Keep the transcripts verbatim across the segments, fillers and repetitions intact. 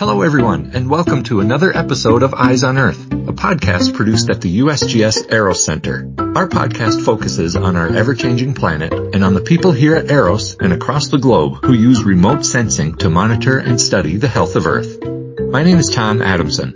Hello everyone, and welcome to another episode of Eyes on Earth, a podcast produced at the U S G S Aros Center. Our podcast focuses on our ever-changing planet and on the people here at Aros and across the globe who use remote sensing to monitor and study the health of Earth. My name is Tom Adamson.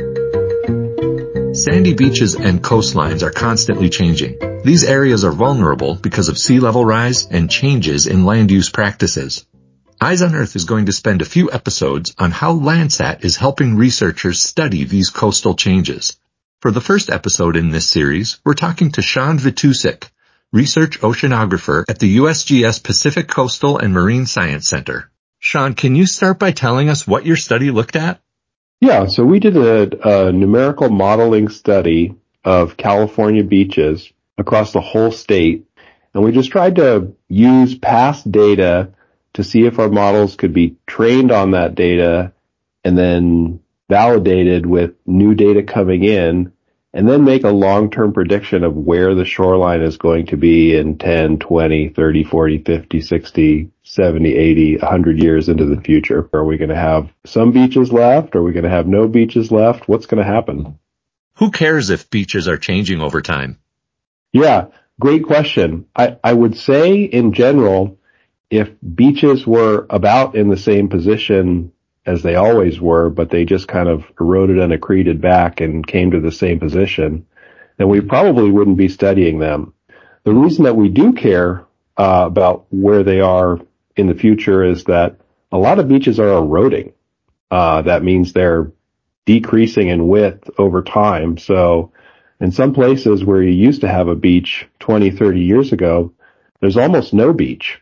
Sandy beaches and coastlines are constantly changing. These areas are vulnerable because of sea level rise and changes in land use practices. Eyes on Earth is going to spend a few episodes on how Landsat is helping researchers study these coastal changes. For the first episode in this series, we're talking to Sean Vitusik, research oceanographer at the U S G S Pacific Coastal and Marine Science Center. Sean, can you start by telling us what your study looked at? Yeah, so we did a, a numerical modeling study of California beaches across the whole state, and we just tried to use past data to see if our models could be trained on that data and then validated with new data coming in, and then make a long-term prediction of where the shoreline is going to be in ten, twenty, thirty, forty, fifty, sixty, seventy, eighty, one hundred years into the future. Are we going to have some beaches left? Are we going to have no beaches left? What's going to happen? Who cares if beaches are changing over time? Yeah, great question. I, I would say in general, if beaches were about in the same position as they always were, but they just kind of eroded and accreted back and came to the same position, then we probably wouldn't be studying them. The reason that we do care uh, about where they are in the future is that a lot of beaches are eroding. Uh, that means they're decreasing in width over time. So in some places where you used to have a beach twenty, thirty years ago, there's almost no beach.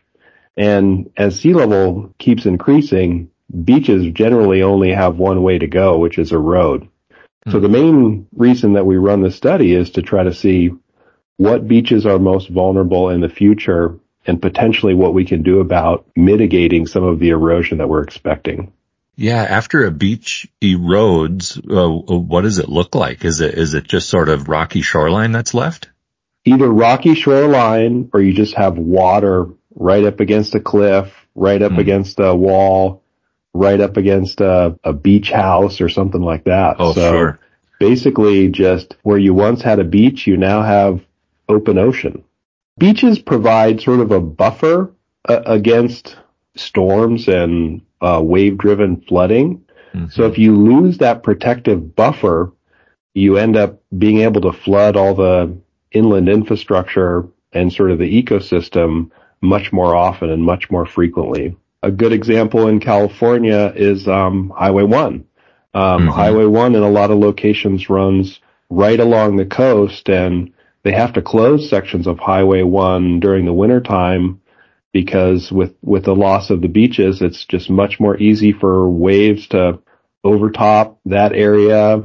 And as sea level keeps increasing, beaches generally only have one way to go, which is erode. Mm-hmm. So the main reason that we run the study is to try to see what beaches are most vulnerable in the future and potentially what we can do about mitigating some of the erosion that we're expecting. Yeah, after a beach erodes, uh, what does it look like? Is it is it just sort of rocky shoreline that's left? Either rocky shoreline or you just have water right up against a cliff, right up mm. against a wall, right up against a, a beach house or something like that. Oh, so sure. Basically just where you once had a beach, you now have open ocean. Beaches provide sort of a buffer uh, against storms and uh, wave-driven flooding. Mm-hmm. So if you lose that protective buffer, you end up being able to flood all the inland infrastructure and sort of the ecosystem much more often and much more frequently. A good example in California is um, Highway one. Um, mm-hmm. Highway one in a lot of locations runs right along the coast, and they have to close sections of Highway one during the wintertime because with, with the loss of the beaches, it's just much more easy for waves to overtop that area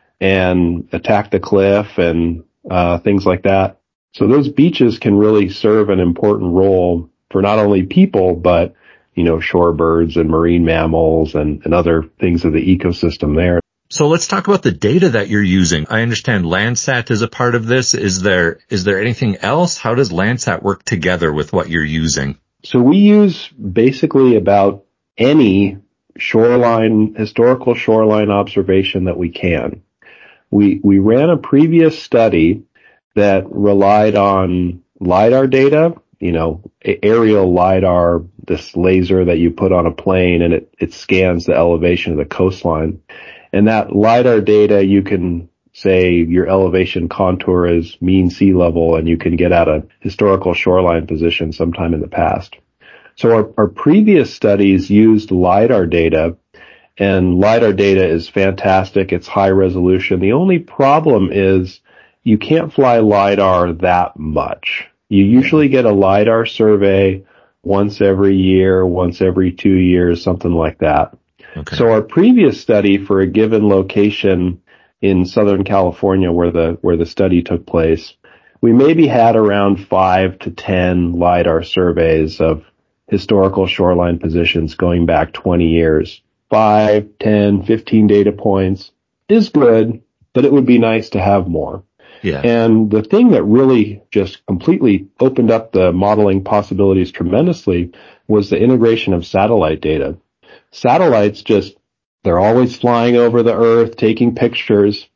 and attack the cliff and uh, things like that. So those beaches can really serve an important role for not only people, but, you know, shorebirds and marine mammals and, and other things of the ecosystem there. So let's talk about the data that you're using. I understand Landsat is a part of this. Is there, is there anything else? How does Landsat work together with what you're using? So we use basically about any shoreline, historical shoreline observation that we can. We, we ran a previous study that relied on LiDAR data, you know, aerial LiDAR, this laser that you put on a plane and it, it scans the elevation of the coastline. And that LiDAR data, you can say your elevation contour is mean sea level and you can get at a historical shoreline position sometime in the past. So our, our previous studies used LiDAR data, and LiDAR data is fantastic. It's high resolution. The only problem is you can't fly LiDAR that much. You usually get a LiDAR survey once every year, once every two years, something like that. Okay. So our previous study for a given location in Southern California where the, where the study took place, we maybe had around five to ten LiDAR surveys of historical shoreline positions going back twenty years. Five, ten, fifteen data points is good, but it would be nice to have more. Yeah. And the thing that really just completely opened up the modeling possibilities tremendously was the integration of satellite data. Satellites just They're always flying over the Earth, taking pictures.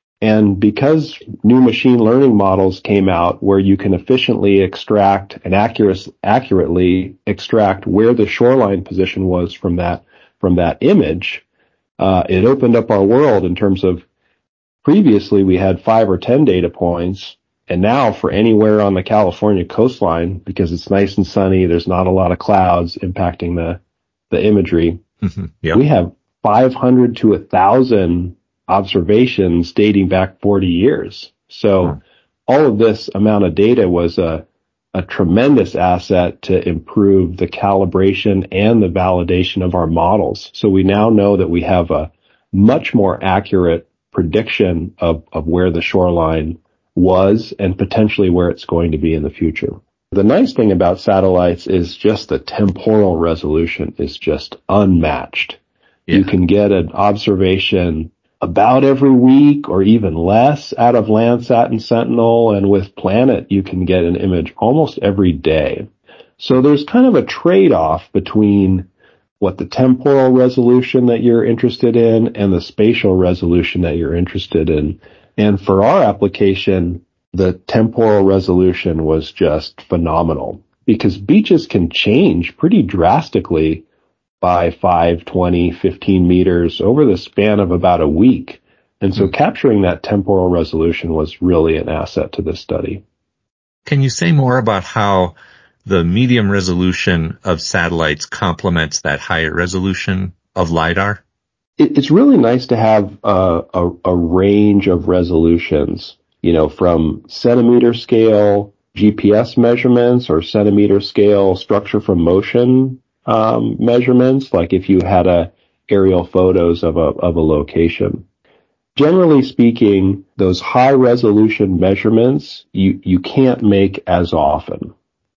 And because new machine learning models came out where you can efficiently extract and accurate, accurately extract where the shoreline position was from that, from that image, uh, it opened up our world in terms of previously we had five or ten data points. And now for anywhere on the California coastline, because it's nice and sunny, there's not a lot of clouds impacting the, the imagery. Mm-hmm. Yep. We have five hundred to one thousand observations dating back forty years. So hmm. all of this amount of data was a, a tremendous asset to improve the calibration and the validation of our models. So we now know that we have a much more accurate prediction of, of where the shoreline was and potentially where it's going to be in the future. The nice thing about satellites is just the temporal resolution is just unmatched. Yeah. You can get an observation about every week or even less out of Landsat and Sentinel, and with Planet you can get an image almost every day. So there's kind of a trade-off between what the temporal resolution that you're interested in and the spatial resolution that you're interested in. And for our application, the temporal resolution was just phenomenal because beaches can change pretty drastically by five, twenty, fifteen meters over the span of about a week. And so mm-hmm. capturing that temporal resolution was really an asset to this study. Can you say more about how the medium resolution of satellites complements that higher resolution of LiDAR? It, it's really nice to have a, a, a range of resolutions, you know, from centimeter scale G P S measurements or centimeter scale structure from motion Um, measurements, like if you had a aerial photos of a, of a location. Generally speaking, those high resolution measurements, you, you can't make as often.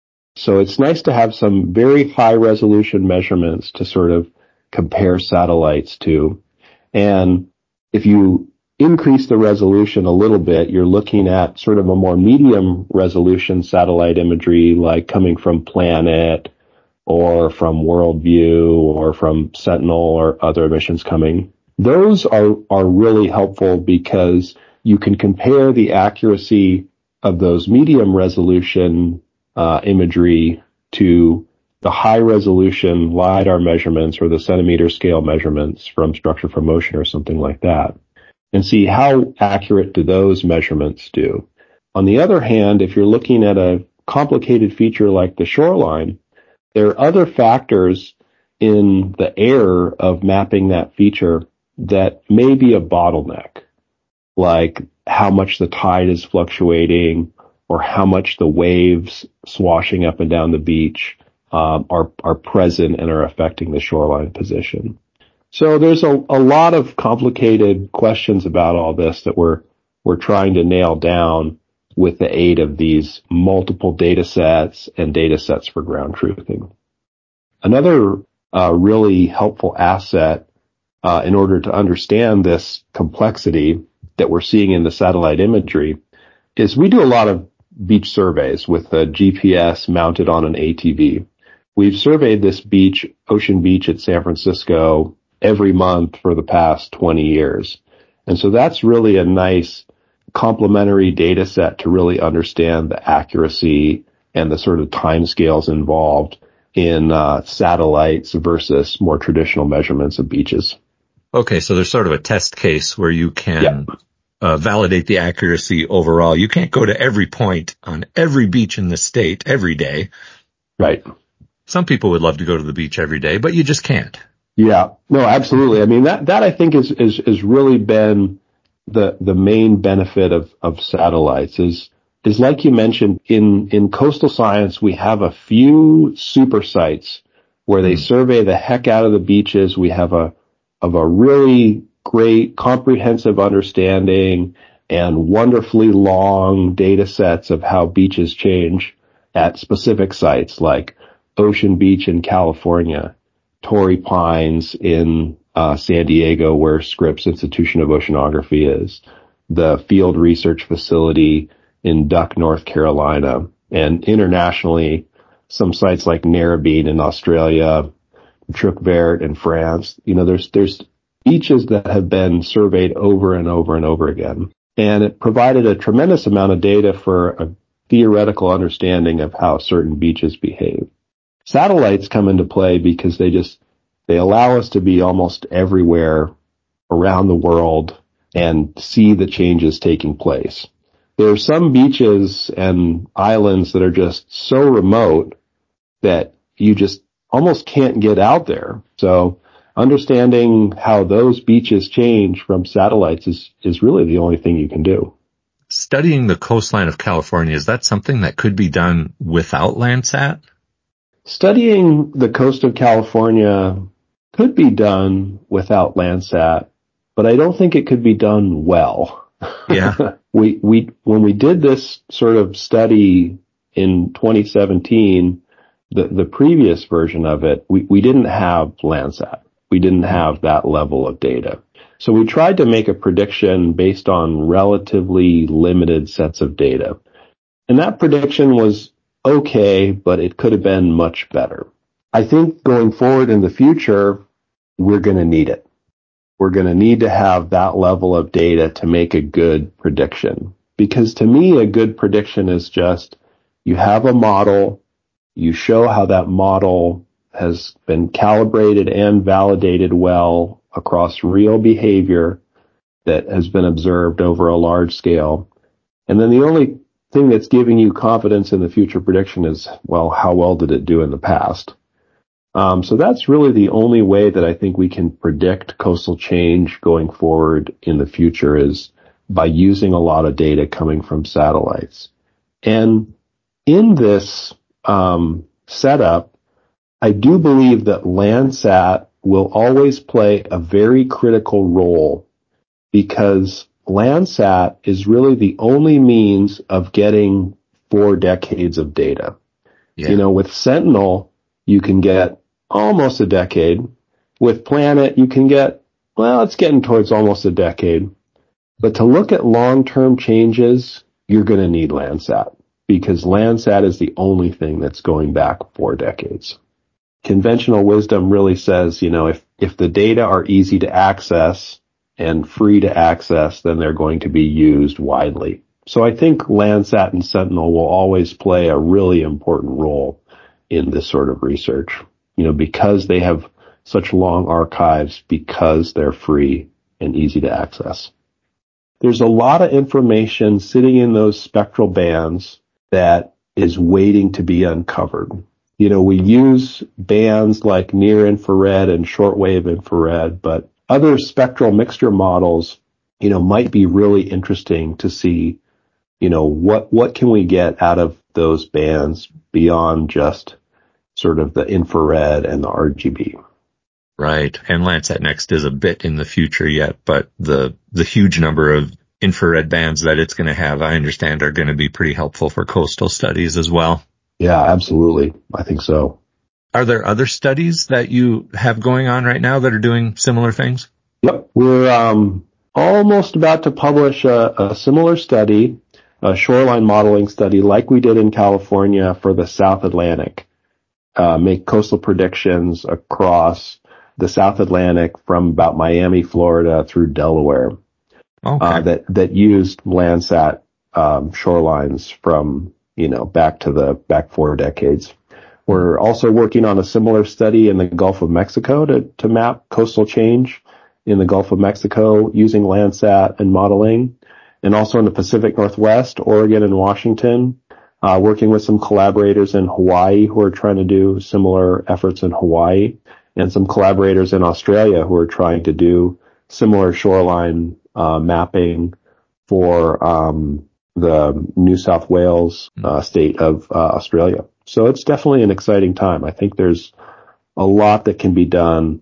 So it's nice to have some very high resolution measurements to sort of compare satellites to. And if you increase the resolution a little bit, you're looking at sort of a more medium resolution satellite imagery, like coming from Planet, or from Worldview, or from Sentinel, or other missions coming. Those are, are really helpful because you can compare the accuracy of those medium resolution uh, imagery to the high resolution LiDAR measurements or the centimeter scale measurements from structure from motion or something like that, and see how accurate do those measurements do. On the other hand, if you're looking at a complicated feature like the shoreline, there are other factors in the error of mapping that feature that may be a bottleneck, like how much the tide is fluctuating or how much the waves swashing up and down the beach um, are, are present and are affecting the shoreline position. So there's a, a lot of complicated questions about all this that we're, we're trying to nail down with the aid of these multiple data sets and data sets for ground truthing. Another uh, really helpful asset uh, in order to understand this complexity that we're seeing in the satellite imagery is we do a lot of beach surveys with a G P S mounted on an A T V. We've surveyed this beach, Ocean Beach at San Francisco, every month for the past twenty years. And so that's really a nice complementary data set to really understand the accuracy and the sort of timescales involved in uh, satellites versus more traditional measurements of beaches. Okay, so there's sort of a test case where you can yeah. uh, validate the accuracy overall. You can't go to every point on every beach in the state every day. Right. Some people would love to go to the beach every day, but you just can't. Yeah, no, absolutely. I mean, that, that I think is, is, is really been the, the main benefit of, of satellites is, is like you mentioned, in, in coastal science, we have a few super sites where they mm. survey the heck out of the beaches. We have a, of a really great comprehensive understanding and wonderfully long data sets of how beaches change at specific sites like Ocean Beach in California, Torrey Pines in uh, San Diego, where Scripps Institution of Oceanography is, the Field Research Facility in Duck, North Carolina, and internationally, some sites like Narrabeen in Australia, Truc Vert in France. You know, there's there's beaches that have been surveyed over and over and over again. And it provided a tremendous amount of data for a theoretical understanding of how certain beaches behave. Satellites come into play because they just, they allow us to be almost everywhere around the world and see the changes taking place. There are some beaches and islands that are just so remote that you just almost can't get out there. So understanding how those beaches change from satellites is, is really the only thing you can do. Studying the coastline of California, is that something that could be done without Landsat? Studying the coast of California could be done without Landsat, but I don't think it could be done well. Yeah. we, we, when we did this sort of study in twenty seventeen, the, the previous version of it, we, we didn't have Landsat. We didn't have that level of data. So we tried to make a prediction based on relatively limited sets of data. And that prediction was okay, but it could have been much better. I think going forward in the future, we're going to need it. We're going to need to have that level of data to make a good prediction. Because to me, a good prediction is just you have a model, you show how that model has been calibrated and validated well across real behavior that has been observed over a large scale. And then the only thing that's giving you confidence in the future prediction is, well, how well did it do in the past? Um, so that's really the only way that I think we can predict coastal change going forward in the future is by using a lot of data coming from satellites. And in this um, setup, I do believe that Landsat will always play a very critical role because Landsat is really the only means of getting four decades of data. Yeah. You know, with Sentinel, you can get almost a decade. With Planet, you can get, well, it's getting towards almost a decade. But to look at long-term changes, you're going to need Landsat because Landsat is the only thing that's going back four decades. Conventional wisdom really says, you know, if, if the data are easy to access and free to access, then they're going to be used widely. So I think Landsat and Sentinel will always play a really important role in this sort of research, you know, because they have such long archives, because they're free and easy to access. There's a lot of information sitting in those spectral bands that is waiting to be uncovered. You know, we use bands like near infrared and shortwave infrared, but other spectral mixture models, you know, might be really interesting to see, you know, what, what can we get out of those bands beyond just sort of the infrared and the R G B. Right. And Landsat Next is a bit in the future yet, but the, the huge number of infrared bands that it's going to have, I understand, are going to be pretty helpful for coastal studies as well. Yeah, absolutely. I think so. Are there other studies that you have going on right now that are doing similar things? Yep. We're um, almost about to publish a, a similar study, a shoreline modeling study like we did in California for the South Atlantic, uh, make coastal predictions across the South Atlantic from about Miami, Florida through Delaware. Okay. Uh, that, that used Landsat um, shorelines from, you know, back to the back four decades. We're also working on a similar study in the Gulf of Mexico to, to map coastal change in the Gulf of Mexico using Landsat and modeling, and also in the Pacific Northwest, Oregon and Washington, uh, working with some collaborators in Hawaii who are trying to do similar efforts in Hawaii, and some collaborators in Australia who are trying to do similar shoreline uh, mapping for um, the New South Wales uh, state of uh, Australia. So it's definitely an exciting time. I think there's a lot that can be done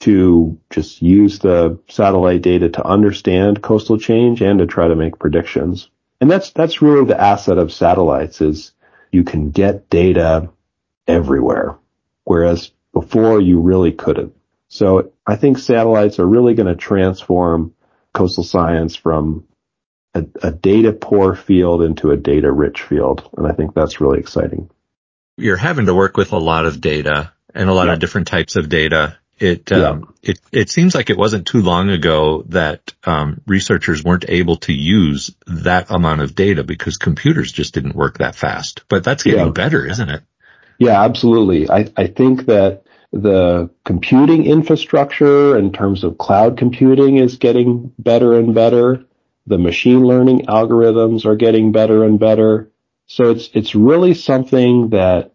to just use the satellite data to understand coastal change and to try to make predictions. And that's, that's really the asset of satellites is you can get data everywhere, whereas before you really couldn't. So I think satellites are really going to transform coastal science from a, a data poor field into a data rich field. And I think that's really exciting. You're having to work with a lot of data and a lot yeah. of different types of data. It, Yeah. um, it, it seems like it wasn't too long ago that, um, researchers weren't able to use that amount of data because computers just didn't work that fast. But that's getting Yeah. better, isn't it? Yeah, absolutely. I, I think that the computing infrastructure in terms of cloud computing is getting better and better. The machine learning algorithms are getting better and better. So it's, it's really something that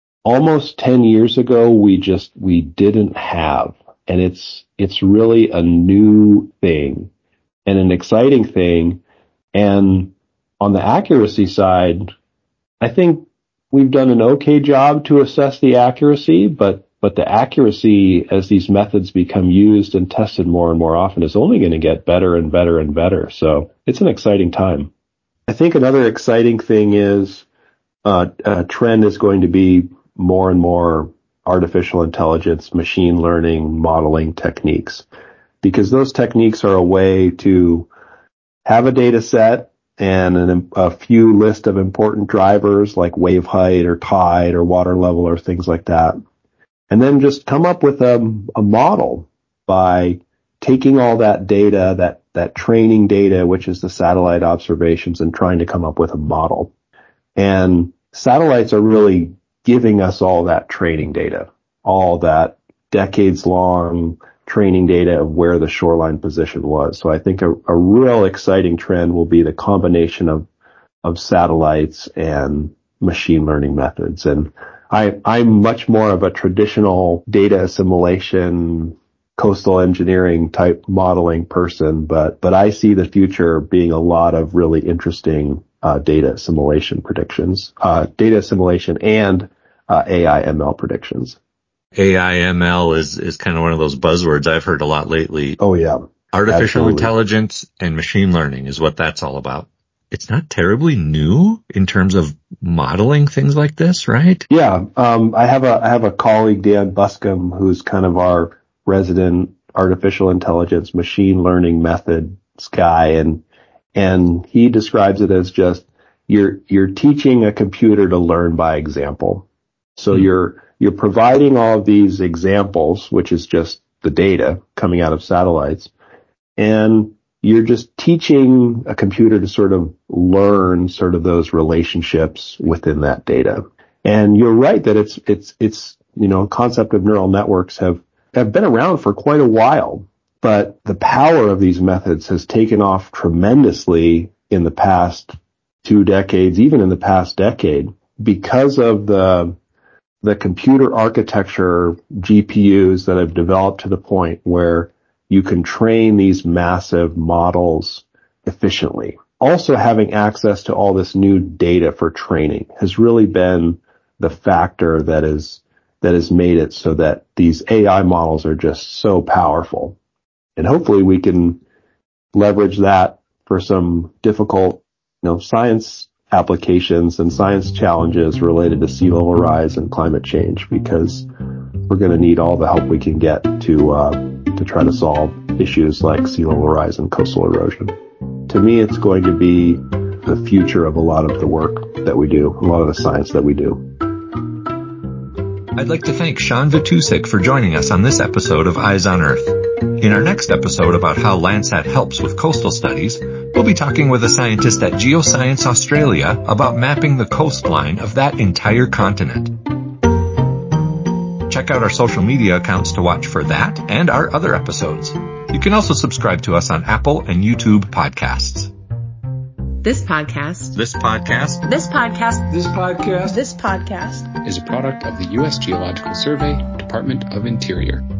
almost ten years ago we just, we didn't have. And it's, it's really a new thing and an exciting thing. And on the accuracy side, I think we've done an okay job to assess the accuracy, but, but the accuracy as these methods become used and tested more and more often is only going to get better and better and better. So it's an exciting time. I think another exciting thing is, uh, a trend is going to be more and more artificial intelligence, machine learning, modeling techniques, because those techniques are a way to have a data set and an, a few list of important drivers like wave height or tide or water level or things like that. And then just come up with a, a model by taking all that data, that, that training data, which is the satellite observations, and trying to come up with a model. And satellites are really giving us all that training data, all that decades long training data of where the shoreline position was. So I think a, a real exciting trend will be the combination of, of satellites and machine learning methods. And I, I'm much more of a traditional data assimilation, coastal engineering type modeling person, but, but I see the future being a lot of really interesting uh, data assimilation predictions, uh, data assimilation and uh, A I M L predictions. A I M L is, is kind of one of those buzzwords I've heard a lot lately. Oh yeah. Artificial Absolutely. intelligence and machine learning is what that's all about. It's not terribly new in terms of modeling things like this, right? Yeah. Um, I have a, I have a colleague, Dan Buscom, who's kind of our resident artificial intelligence machine learning methods guy. And, and he describes it as just you're, you're teaching a computer to learn by example. So hmm. you're, you're providing all of these examples, which is just the data coming out of satellites. And you're just teaching a computer to sort of learn sort of those relationships within that data. And you're right that it's, it's, it's, you know, concept of neural networks have, have been around for quite a while, but the power of these methods has taken off tremendously in the past two decades, even in the past decade, because of the, the computer architecture G P Us that have developed to the point where you can train these massive models efficiently. Also having access to all this new data for training has really been the factor that is, that has made it so that these A I models are just so powerful. And hopefully we can leverage that for some difficult, you know, science applications and science challenges related to sea level rise and climate change, because we're going to need all the help we can get to, uh, to try to solve issues like sea level rise and coastal erosion. To me, it's going to be the future of a lot of the work that we do, a lot of the science that we do. I'd like to thank Sean Vitousek for joining us on this episode of Eyes on Earth. In our next episode about how Landsat helps with coastal studies, we'll be talking with a scientist at Geoscience Australia about mapping the coastline of that entire continent. Check out our social media accounts to watch for that and our other episodes. You can also subscribe to us on Apple and YouTube podcasts. This podcast. This podcast. This podcast. This podcast. This podcast is a product of the U S Geological Survey, Department of Interior.